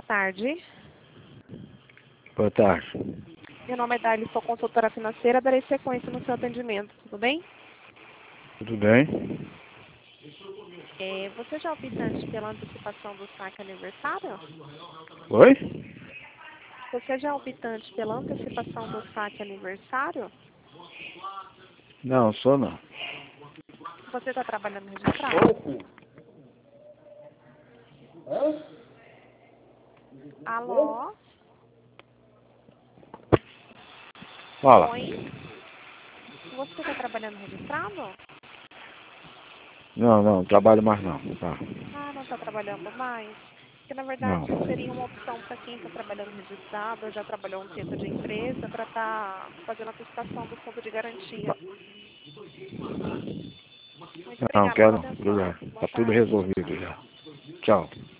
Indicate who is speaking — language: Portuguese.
Speaker 1: tarde.
Speaker 2: Boa tarde.
Speaker 1: Meu nome é Darly, sou consultora financeira, darei sequência no seu atendimento, tudo bem?
Speaker 2: Tudo bem?
Speaker 1: Você já é optante pela antecipação do saque aniversário?
Speaker 2: Oi?
Speaker 1: Você já é optante pela antecipação do saque aniversário?
Speaker 2: Não, sou não.
Speaker 1: Você está trabalhando registrado? Alô?
Speaker 2: Fala.
Speaker 1: Oi? Você está trabalhando registrado?
Speaker 2: Não, não trabalho mais não. Tá.
Speaker 1: Ah, não está trabalhando mais? Porque, na
Speaker 2: Não.
Speaker 1: verdade, seria uma opção para quem está trabalhando registrado, ou já trabalhou um tempo de empresa, para estar fazendo a antecipação do fundo de garantia. Muito
Speaker 2: Não,
Speaker 1: obrigada
Speaker 2: quero
Speaker 1: pela
Speaker 2: não.
Speaker 1: atenção.
Speaker 2: Obrigado.
Speaker 1: Boa
Speaker 2: Tá tudo
Speaker 1: tarde.
Speaker 2: resolvido já. Tchau.